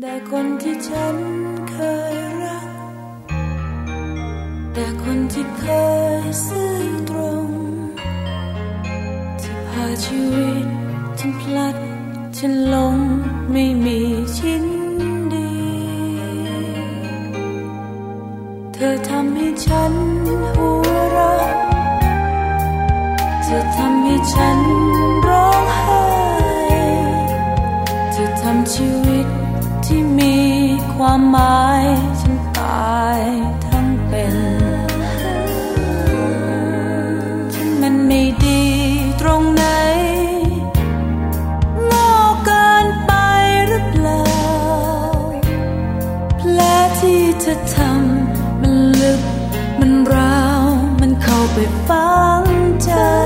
แต่คนที่ฉันเคยรักแต่คนที่เคยซื่อตรงที่พาชีวิตฉันพลัดฉันหลงไม่มีชิ้นดีเธอทำให้ฉันหัวเราะเธอทำให้ฉันร้องไห้เธอทำชีวิตที่มีความหมายฉันตายทั้งเป็นฉันมันไม่ดีตรงไหนโง่เกินไปหรือเปล่าแผลที่เธอทำมันลึกมันร้าวมันเข้าไปฝังใจ